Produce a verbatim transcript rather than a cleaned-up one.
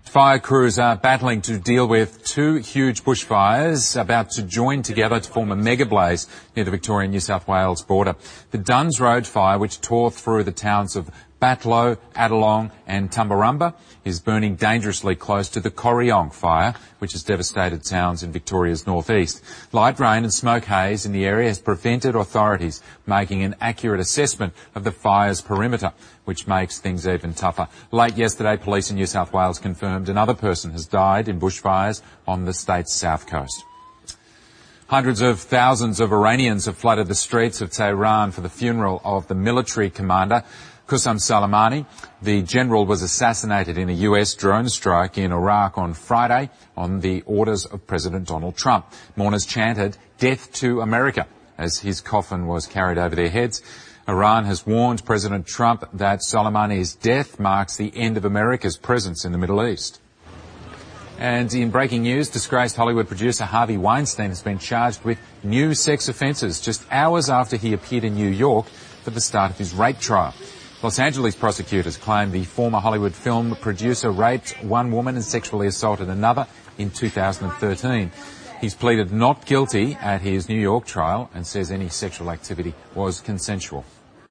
Fire crews are battling to deal with two huge bushfires about to join together to form a mega blaze near the Victorian-New South Wales border. The Duns Road fire, which tore through the towns of Batlow, Adelong and Tumbarumba, is burning dangerously close to the Corryong fire, which has devastated towns in Victoria's northeast. Light rain and smoke haze in the area has prevented authorities making an accurate assessment of the fire's perimeter, which makes things even tougher. Late yesterday, police in New South Wales confirmed another person has died in bushfires on the state's south coast. Hundreds of thousands of Iranians have flooded the streets of Tehran for the funeral of the military commander, Qasem Soleimani. The general was assassinated in a U S drone strike in Iraq on Friday on the orders of President Donald Trump. Mourners chanted, "Death to America," as his coffin was carried over their heads. Iran has warned President Trump that Soleimani's death marks the end of America's presence in the Middle East. And in breaking news, disgraced Hollywood producer Harvey Weinstein has been charged with new sex offences just hours after he appeared in New York for the start of his rape trial. Los Angeles prosecutors claim the former Hollywood film producer raped one woman and sexually assaulted another in two thousand thirteen. He's pleaded not guilty at his New York trial and says any sexual activity was consensual.